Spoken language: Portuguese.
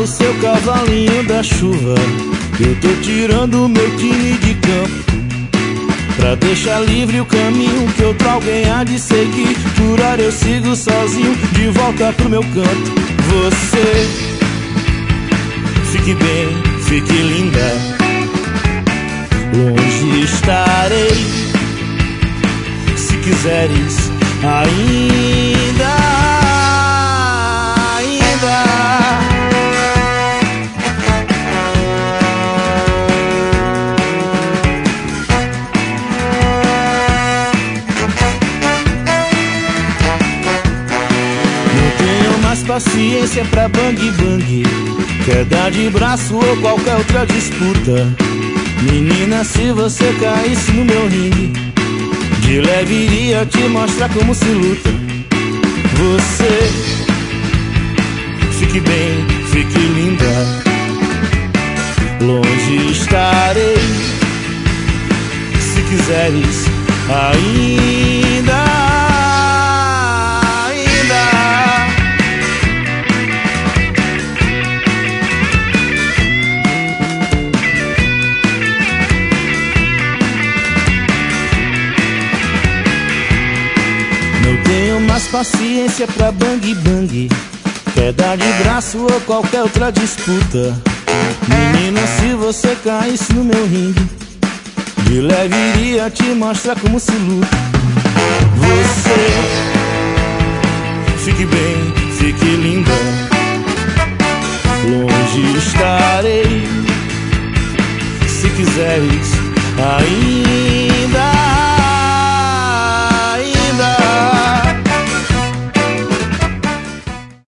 o seu cavalinho da chuva. Eu tô tirando o meu time de campo pra deixar livre o caminho que outro alguém há de seguir. Por hora eu sigo sozinho, de volta pro meu canto. Você, fique bem, fique linda. Longe estarei, se quiseres ainda. Paciência pra bang bang, queda de braço ou qualquer outra disputa. Menina, se você caísse no meu ringue, de leve iria te mostrar como se luta. Você, fique bem, fique linda. Longe estarei, se quiseres ainda. Paciência pra bang bang, queda de braço ou qualquer outra disputa. Menina, se você caísse no meu ringue, de leve iria te mostrar como se luta.